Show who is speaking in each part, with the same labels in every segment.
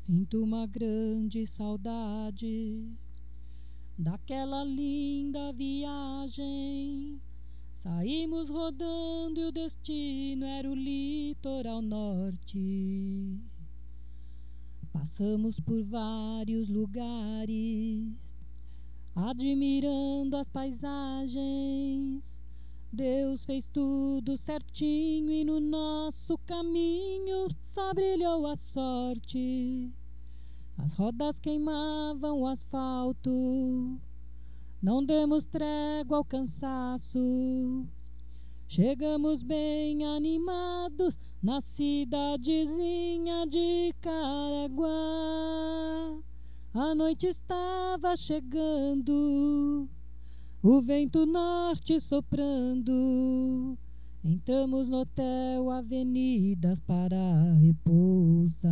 Speaker 1: Sinto uma grande saudade daquela linda viagem. Saímos rodando e o destino era o litoral norte. Passamos por vários lugares, admirando as paisagens. Deus fez tudo certinho e no nosso caminho só brilhou a sorte. As rodas queimavam o asfalto, não demos trégua ao cansaço. Chegamos bem animados na cidadezinha de Caraguá. A noite estava chegando, o vento norte soprando. Entramos no hotel Avenidas para repousar.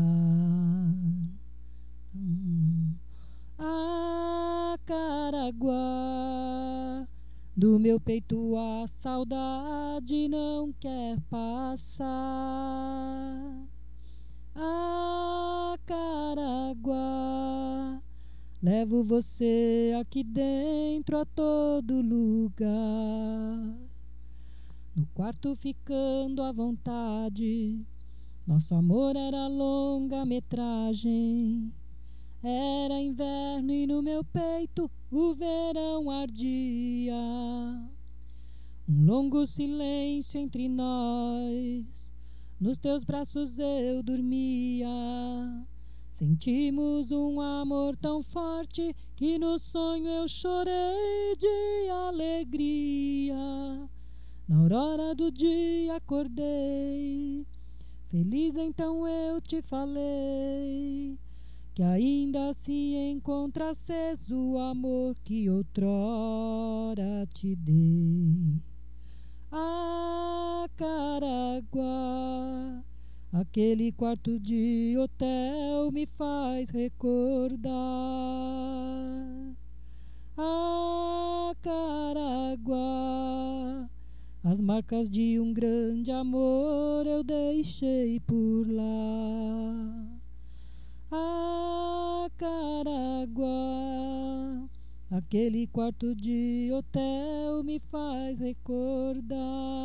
Speaker 1: A Caraguá, do meu peito a saudade não quer passar. A Caraguá, levo você aqui dentro a todo lugar. No quarto ficando à vontade, nosso amor era longa-metragem. Era inverno e no meu peito o verão ardia. Um longo silêncio entre nós, nos teus braços eu dormia. Sentimos um amor tão forte que no sonho eu chorei de alegria. Na aurora do dia acordei, feliz então eu te falei que ainda se encontra aceso o amor que outrora te dei. A Caraguá, aquele quarto de hotel me faz recordar. A Caraguá, as marcas de um grande amor eu deixei por lá. A Caraguá, aquele quarto de hotel me faz recordar.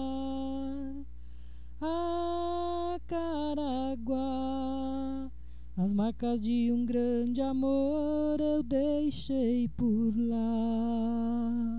Speaker 1: A Caraguá, as marcas de um grande amor eu deixei por lá.